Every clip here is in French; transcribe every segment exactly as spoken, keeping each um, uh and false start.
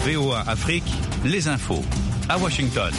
V O A Afrique, les infos. À Washington.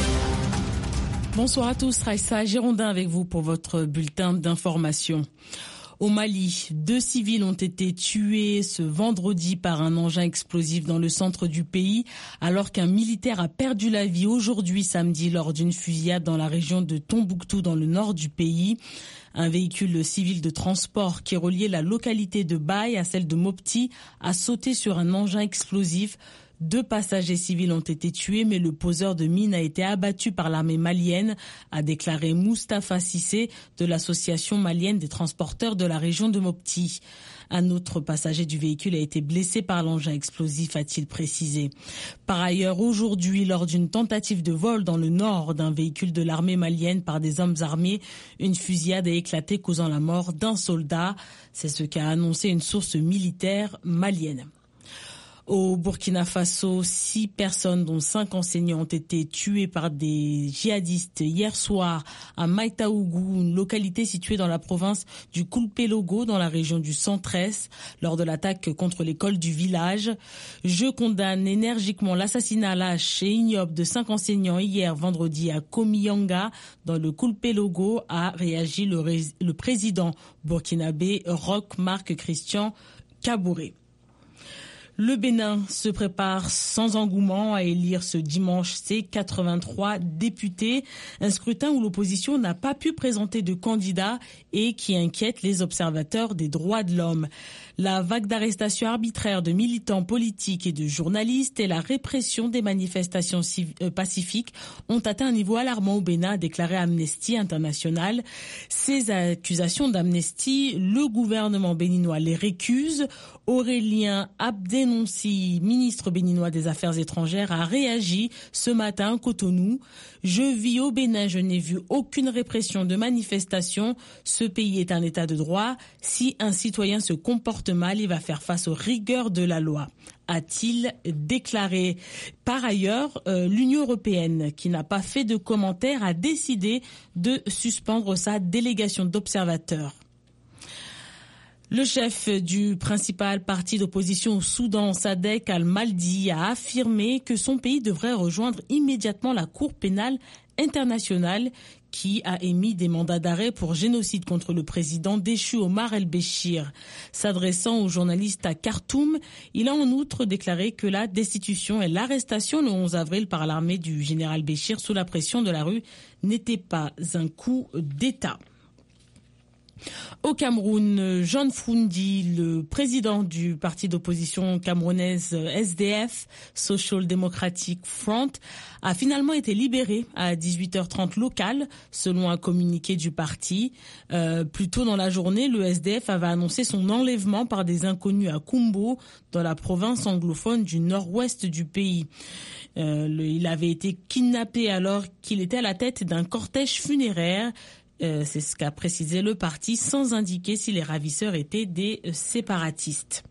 Bonsoir à tous, Raissa Girondin avec vous pour votre bulletin d'information. Au Mali, deux civils ont été tués ce vendredi par un engin explosif dans le centre du pays, alors qu'un militaire a perdu la vie aujourd'hui samedi lors d'une fusillade dans la région de Tombouctou dans le nord du pays. Un véhicule civil de transport qui reliait la localité de Baye à celle de Mopti a sauté sur un engin explosif. Deux passagers civils ont été tués, mais le poseur de mine a été abattu par l'armée malienne, a déclaré Moustapha Cissé de l'association malienne des transporteurs de la région de Mopti. Un autre passager du véhicule a été blessé par l'engin explosif, a-t-il précisé. Par ailleurs, aujourd'hui, lors d'une tentative de vol dans le nord d'un véhicule de l'armée malienne par des hommes armés, une fusillade a éclaté causant la mort d'un soldat. C'est ce qu'a annoncé une source militaire malienne. Au Burkina Faso, six personnes, dont cinq enseignants, ont été tuées par des djihadistes hier soir à Maïtaougou, une localité située dans la province du Koulpé-Logo, dans la région du Centre-Est, lors de l'attaque contre l'école du village. Je condamne énergiquement l'assassinat lâche et ignoble de cinq enseignants hier vendredi à Komiyanga, dans le Koulpé-Logo, a réagi le, ré- le président burkinabé Roch Marc Christian Kaboré. Le Bénin se prépare sans engouement à élire ce dimanche ses quatre-vingt-trois députés. Un scrutin où l'opposition n'a pas pu présenter de candidat et qui inquiète les observateurs des droits de l'homme. La vague d'arrestations arbitraires de militants politiques et de journalistes et la répression des manifestations pacifiques ont atteint un niveau alarmant au Bénin, a déclaré Amnesty International. Ces accusations d'Amnesty, le gouvernement béninois les récuse. Aurélien Abdenonci, ministre béninois des Affaires étrangères, a réagi ce matin à Cotonou. Je vis au Bénin, je n'ai vu aucune répression de manifestation. Ce pays est un état de droit. Si un citoyen se comporte mal, il va faire face aux rigueurs de la loi, a-t-il déclaré. Par ailleurs, euh, l'Union européenne, qui n'a pas fait de commentaires, a décidé de suspendre sa délégation d'observateurs. Le chef du principal parti d'opposition au Soudan, Sadek Al-Maldi, a affirmé que son pays devrait rejoindre immédiatement la Cour pénale internationale qui a émis des mandats d'arrêt pour génocide contre le président déchu Omar El-Béchir. S'adressant aux journalistes à Khartoum, il a en outre déclaré que la destitution et l'arrestation le onze avril par l'armée du général Béchir sous la pression de la rue n'étaient pas un coup d'État. Au Cameroun, John Froundi, le président du parti d'opposition camerounaise S D F, Social Democratic Front, a finalement été libéré à dix-huit heures trente locales, selon un communiqué du parti. Euh, plus tôt dans la journée, le S D F avait annoncé son enlèvement par des inconnus à Kumbo, dans la province anglophone du nord-ouest du pays. Euh, le, il avait été kidnappé alors qu'il était à la tête d'un cortège funéraire. Euh, c'est ce qu'a précisé le parti, sans indiquer si les ravisseurs étaient des euh, séparatistes.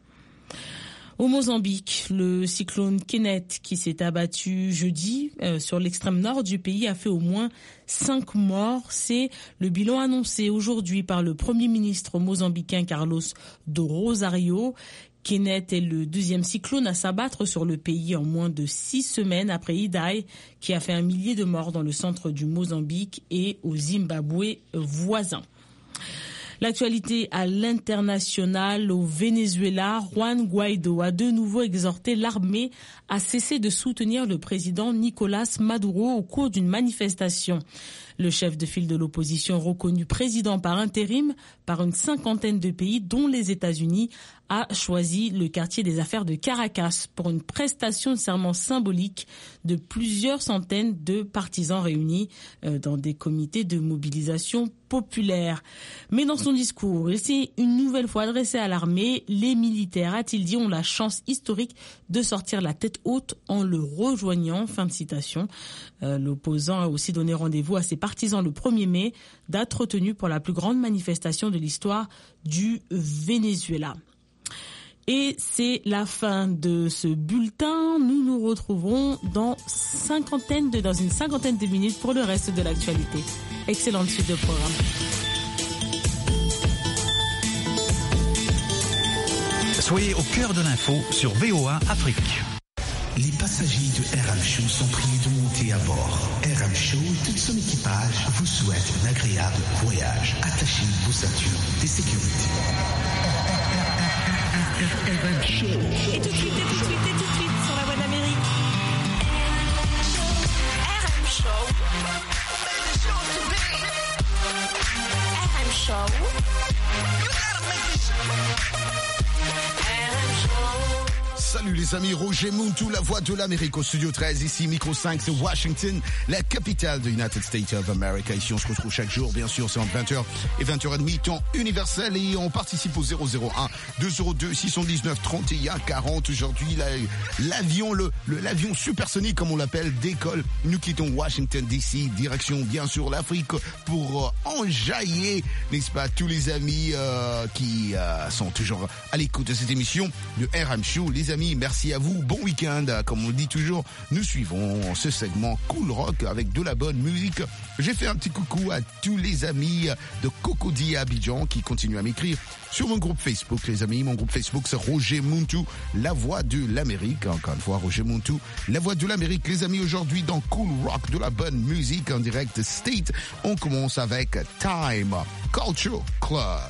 Au Mozambique, le cyclone Kenneth, qui s'est abattu jeudi euh, sur l'extrême nord du pays, a fait au moins cinq morts. C'est le bilan annoncé aujourd'hui par le Premier ministre mozambicain Carlos do Rosario. Kenneth est le deuxième cyclone à s'abattre sur le pays en moins de six semaines après Idai, qui a fait un millier de morts dans le centre du Mozambique et au Zimbabwe voisin. L'actualité à l'international, au Venezuela, Juan Guaido a de nouveau exhorté l'armée à cesser de soutenir le président Nicolás Maduro au cours d'une manifestation. Le chef de file de l'opposition, reconnu président par intérim par une cinquantaine de pays, dont les États-Unis, a choisi le quartier des affaires de Caracas pour une prestation de serment symbolique de plusieurs centaines de partisans réunis dans des comités de mobilisation populaire. Mais dans son discours, il s'est une nouvelle fois adressé à l'armée. Les militaires, a-t-il dit, ont la chance historique de sortir la tête haute en le rejoignant. Fin de citation. Euh, l'opposant a aussi donné rendez-vous à ses partisans le premier mai, date retenue pour la plus grande manifestation de l'histoire du Venezuela. Et c'est la fin de ce bulletin. Nous nous retrouverons dans, cinquantaine de, dans une cinquantaine de minutes pour le reste de l'actualité. Excellente suite de programme. Soyez au cœur de l'info sur V O A Afrique. Les passagers de R M Show sont priés de monter à bord. R M Show et tout son équipage vous souhaitent un agréable voyage. Attachez vos ceintures de sécurité. R M Show. Et tout de suite, et tout de suite, et tout de suite sur la Voix d'Amérique. R M Show. R M Show. Salut les amis, Roger Muntu, la voix de l'Amérique au studio treize, ici micro cinq, c'est Washington, la capitale de United States of America. Ici on se retrouve chaque jour, bien sûr, c'est entre vingt heures et vingt heures trente, temps universel, et on participe au zéro zéro un deux zéro deux six cent dix-neuf trente et un quarante. Aujourd'hui, la, l'avion, le, le, l'avion supersonique comme on l'appelle, décolle. Nous quittons Washington D C, direction bien sûr l'Afrique pour euh, enjailler, n'est-ce pas, tous les amis euh, qui euh, sont toujours à l'écoute de cette émission de R M Show. Les amis, merci à vous, bon week-end, comme on le dit toujours, nous suivons ce segment Cool Rock avec de la bonne musique. J'ai fait un petit coucou à tous les amis de Cocody à Abidjan qui continuent à m'écrire sur mon groupe Facebook, les amis. Mon groupe Facebook, c'est Roger Muntu, la voix de l'Amérique. Encore une fois, Roger Muntu, la voix de l'Amérique. Les amis, aujourd'hui dans Cool Rock, de la bonne musique en direct State, on commence avec Time Culture Club.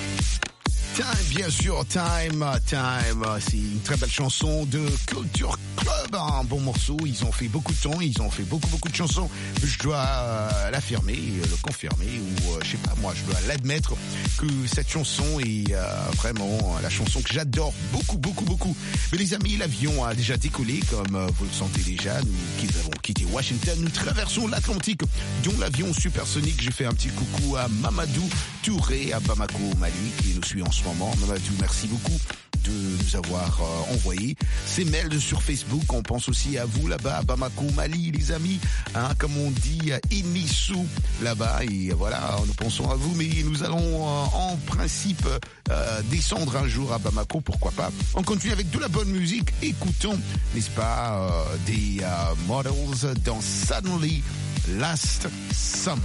Bien sûr, Time, Time, c'est une très belle chanson de Culture Club, un bon morceau. Ils ont fait beaucoup de temps, ils ont fait beaucoup beaucoup de chansons. Je dois euh, l'affirmer, le confirmer, ou euh, je sais pas moi, je dois l'admettre que cette chanson est euh, vraiment la chanson que j'adore beaucoup beaucoup beaucoup. Mais les amis, l'avion a déjà décollé, comme euh, vous le sentez déjà. Nous qui avons quitté Washington, nous traversons l'Atlantique, dont l'avion supersonique. J'ai fait un petit coucou à Mamadou Touré à Bamako, au Mali, qui nous suit en ce moment. Mamadou, merci beaucoup de nous avoir euh, envoyé ces mails sur Facebook. On pense aussi à vous là-bas à Bamako, Mali, les amis, hein, comme on dit, Inissou là-bas, et voilà, nous pensons à vous, mais nous allons euh, en principe euh, descendre un jour à Bamako, pourquoi pas. On continue avec de la bonne musique, écoutons, n'est-ce pas, euh, des euh, Models dans Suddenly Last Summer.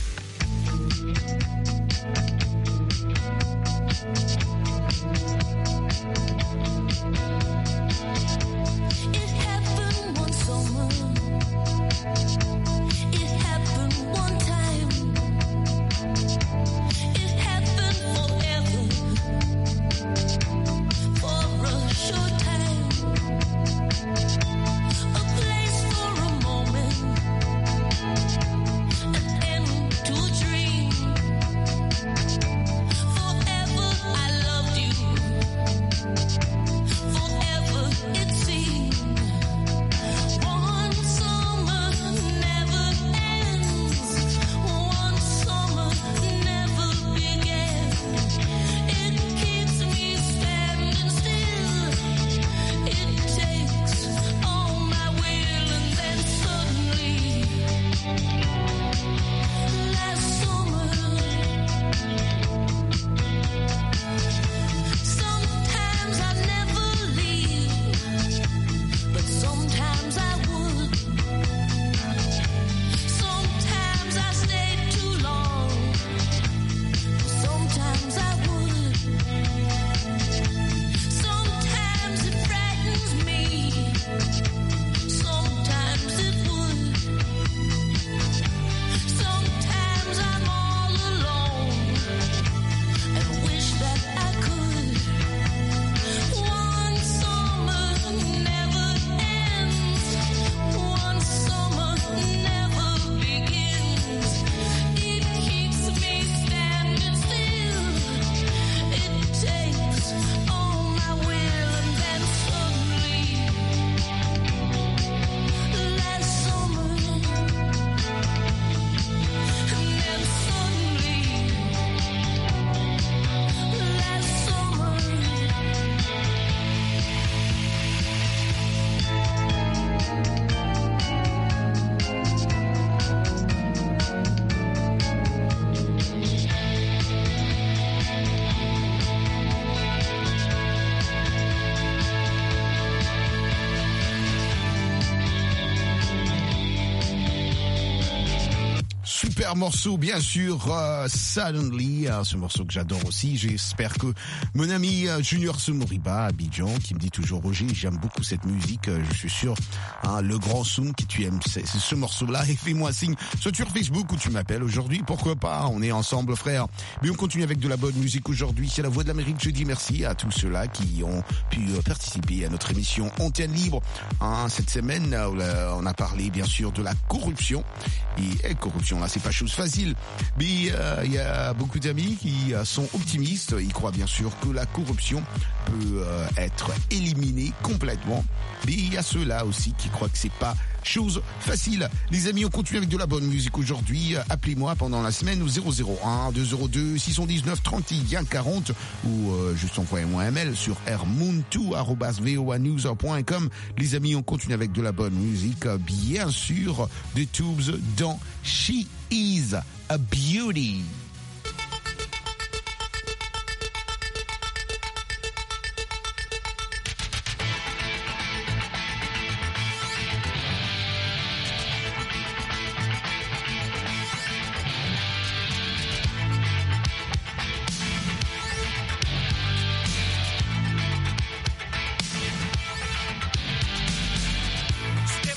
Super morceau, bien sûr, uh, Suddenly, uh, ce morceau que j'adore aussi. J'espère que mon ami uh, Junior Sumoriba à Abidjan, qui me dit toujours Roger, j'aime beaucoup cette musique, uh, je suis sûr, hein, le grand Soum, qui tu aimes c'est, c'est ce morceau-là, et fais-moi signe, soit sur Facebook ou tu m'appelles aujourd'hui, pourquoi pas, on est ensemble frère. Mais on continue avec de la bonne musique aujourd'hui, c'est la Voix de l'Amérique. Je dis merci à tous ceux-là qui ont pu uh, participer à notre émission Antenne Libre. Hein, cette semaine, uh, on a parlé bien sûr de la corruption, et, et corruption là, c'est pas chose facile, mais il euh, y a beaucoup d'amis qui euh, sont optimistes. Ils croient bien sûr que la corruption peut euh, être éliminée complètement, mais il y a ceux-là aussi qui croient que c'est pas chose facile. Les amis, on continue avec de la bonne musique aujourd'hui. Appelez-moi pendant la semaine au zéro zéro un deux zéro deux six un neuf trente et un quarante ou euh, juste envoyez-moi un mail sur r muntu arobase voa news point com. Les amis, on continue avec de la bonne musique, bien sûr, des Tubes dans She Is a Beauty.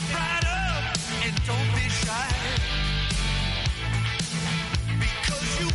Don't be shy, because you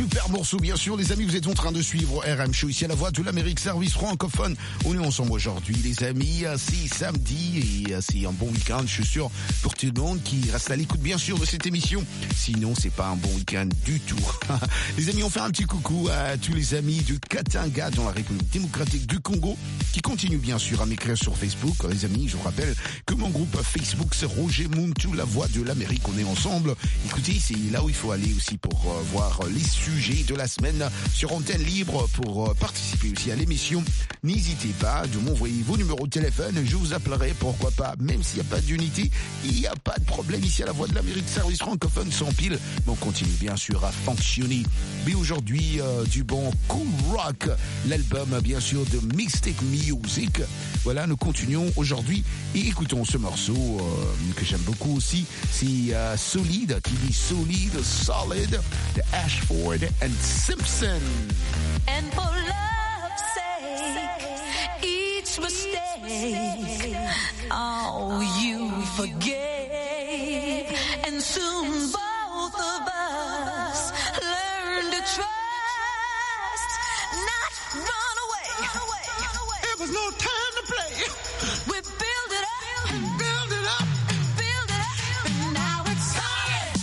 super morceau, bien sûr. Les amis, vous êtes en train de suivre R M Show ici à la Voix de l'Amérique, service francophone. On est ensemble aujourd'hui, les amis. C'est samedi et c'est un bon week-end, je suis sûr, pour tout le monde qui reste à l'écoute, bien sûr, de cette émission. Sinon, c'est pas un bon week-end du tout. Les amis, on fait un petit coucou à tous les amis du Katanga dans la République démocratique du Congo qui continuent, bien sûr, à m'écrire sur Facebook. Les amis, je vous rappelle que mon groupe Facebook, c'est Roger Muntu, la Voix de l'Amérique. On est ensemble. Écoutez, c'est là où il faut aller aussi pour euh, voir les sujets de la semaine sur antenne libre pour euh, participer aussi à l'émission. N'hésitez pas de m'envoyer vos numéros de téléphone. Je vous appellerai, pourquoi pas, même s'il n'y a pas d'unité. Il n'y a pas de problème ici à la Voix de l'Amérique, service francophone sans pile. Mais on continue bien sûr à fonctionner. Mais aujourd'hui, euh, du bon Cool Rock, l'album bien sûr de Mystic Music. Voilà, nous continuons aujourd'hui et écoutons ce morceau euh, que j'aime beaucoup aussi. C'est euh, Solid, qui dit Solid, Solid, de Ashford and Simpson. And for love's sake, each mistake, oh, you forgave. And soon both of us learn to trust, not run away. Run away. Run away. It was no time to play. We build it up, Build it up. build it up, and now it's solid.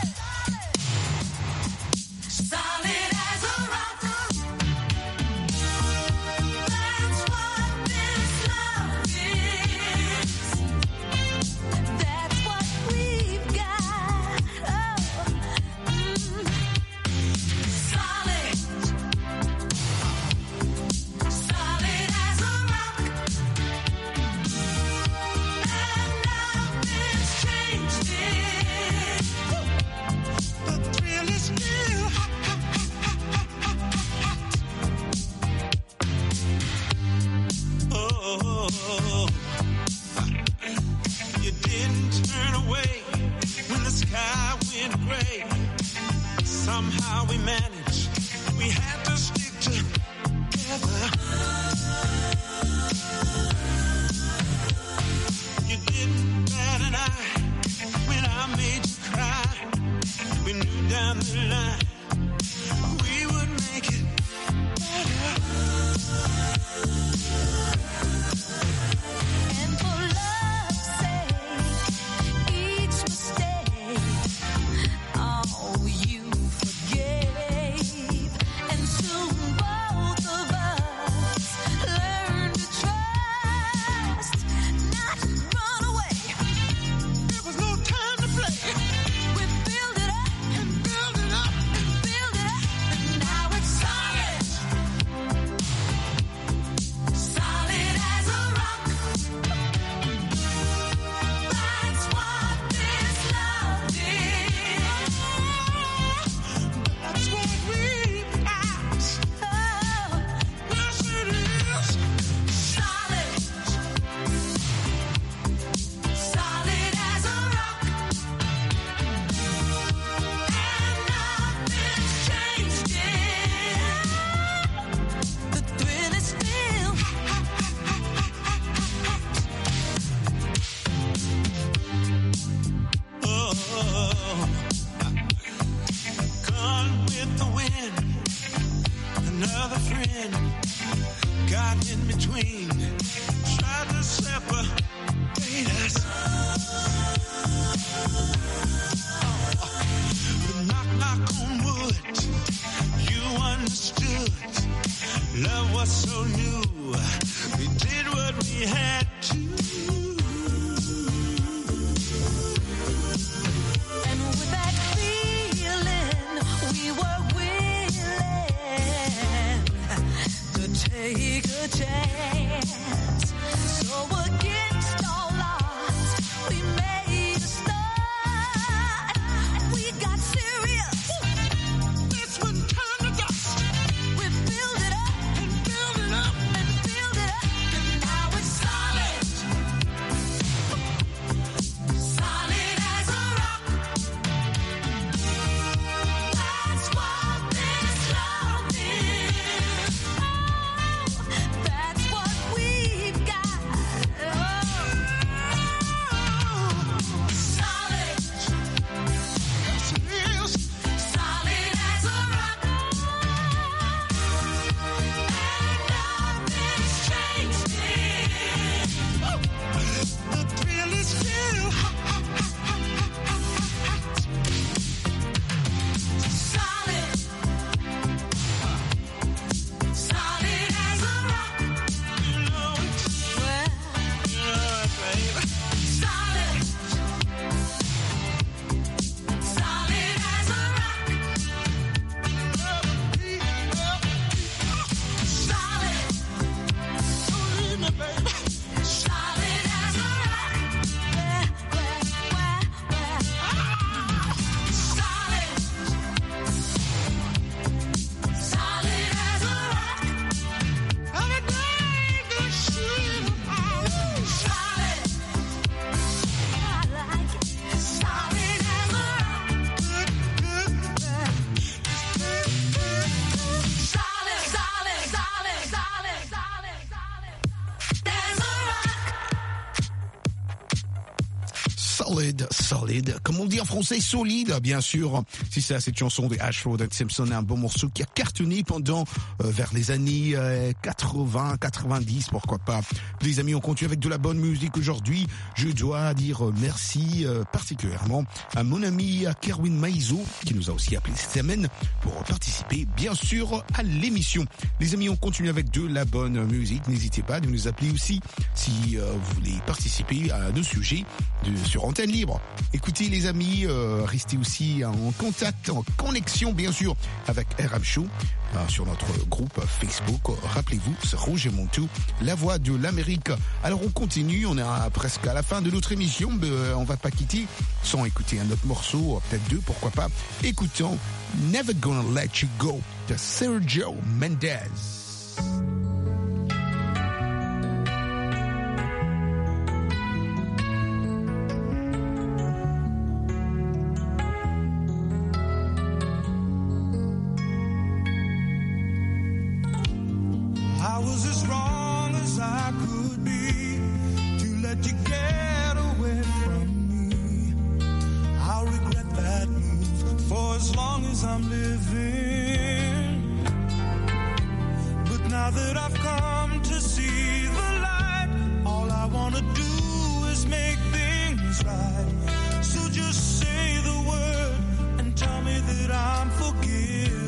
Solid as a rock. That's what this love is. That's what we've got. Oh, mm. Solid. Solid as a rock. And nothing's changed it. The thrill is still hot, hot, hot, hot, hot, hot. Oh, you didn't turn away when the sky went gray. Somehow we managed. We had to stick together. You didn't bat an eye when I made you cry. We knew down the line we would make it better. And for love's sake, each mistake, oh, you forgave. Solid, solid, comme on dit en français, solide, bien sûr. C'est ça, cette chanson de Ashford and Simpson, un bon morceau qui a cartonné pendant, euh, vers les années euh, quatre-vingts, quatre-vingt-dix, pourquoi pas. Les amis, on continue avec de la bonne musique aujourd'hui. Je dois dire merci euh, particulièrement à mon ami à Kerwin Maizo, qui nous a aussi appelé cette semaine pour participer, bien sûr, à l'émission. Les amis, on continue avec de la bonne musique. N'hésitez pas de nous appeler aussi si euh, vous voulez participer à nos sujets de, sur Antenne Libre. Écoutez les amis, euh, restez aussi en contact, en connexion bien sûr avec R M Show euh, sur notre groupe Facebook. Rappelez-vous, c'est Rouge et Montou, la voix de l'Amérique. Alors on continue, on est à, presque à la fin de notre émission, mais euh, on va pas quitter sans écouter un autre morceau, peut-être deux, pourquoi pas. Écoutons Never Gonna Let You Go de Sergio Mendes. I was as wrong as I could be to let you get away from me. I'll regret that move for as long as I'm living. But now that I've come to see the light, all I wanna do is make things right. So just say the word and tell me that I'm forgiven.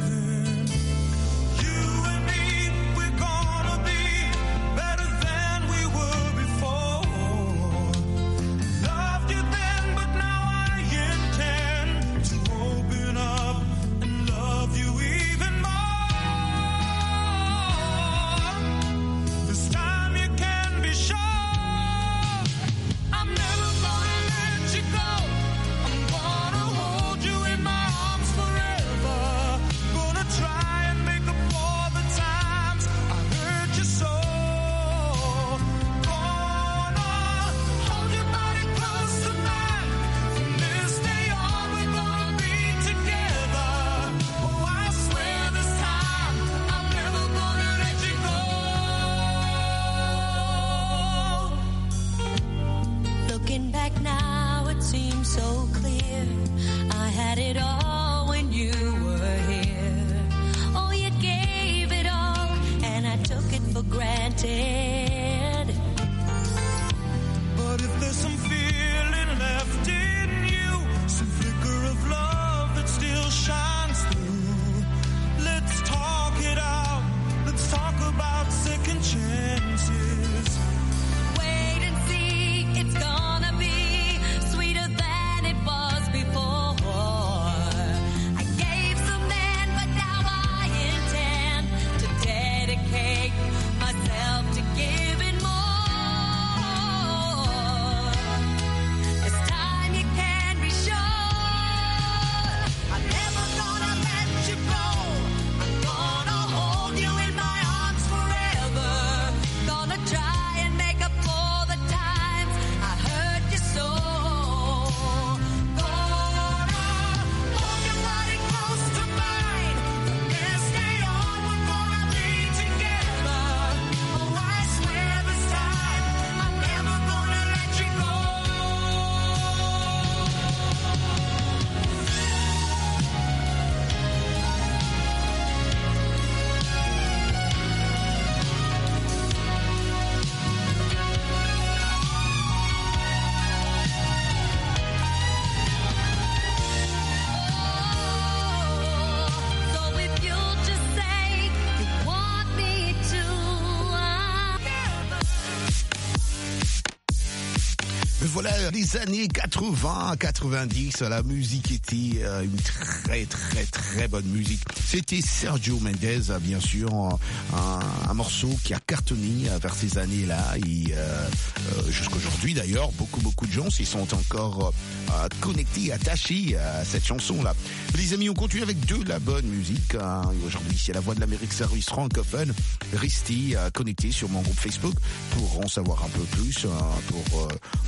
Voilà, les années quatre-vingts, quatre-vingt-dix, la musique était euh, une très très très bonne musique. C'était Sergio Mendes, bien sûr, un, un morceau qui a cartonné vers ces années-là et euh, euh, jusqu'aujourd'hui d'ailleurs, beaucoup beaucoup de gens s'y sont encore euh, connectés, attachés à cette chanson-là. Les amis, on continue avec de la bonne musique. Hein. Aujourd'hui, c'est la voix de l'Amérique service francophone. Restez euh, connectés sur mon groupe Facebook pour en savoir un peu plus, euh, pour euh, ce qui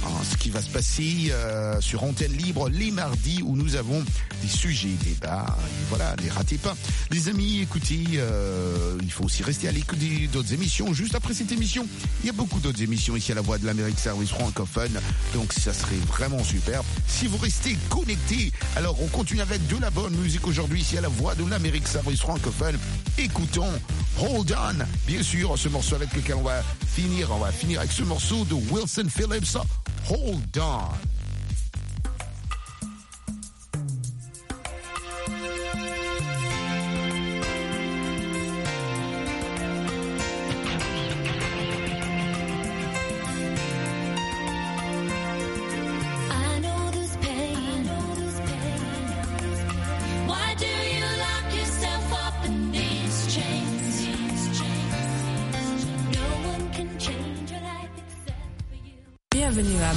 qui va se passer euh, sur Antenne Libre les mardis où nous avons des sujets, débats. Voilà, ne ratez pas. Les amis, écoutez, euh, il faut aussi rester à l'écoute d'autres émissions. Juste après cette émission, il y a beaucoup d'autres émissions ici à la Voix de l'Amérique, service francophone. Donc ça serait vraiment super si vous restez connectés. Alors on continue avec de la bonne musique aujourd'hui ici à la Voix de l'Amérique, service francophone. Écoutons Hold On, bien sûr, ce morceau avec lequel on va finir. On va finir avec ce morceau de Wilson Phillips, Hold On.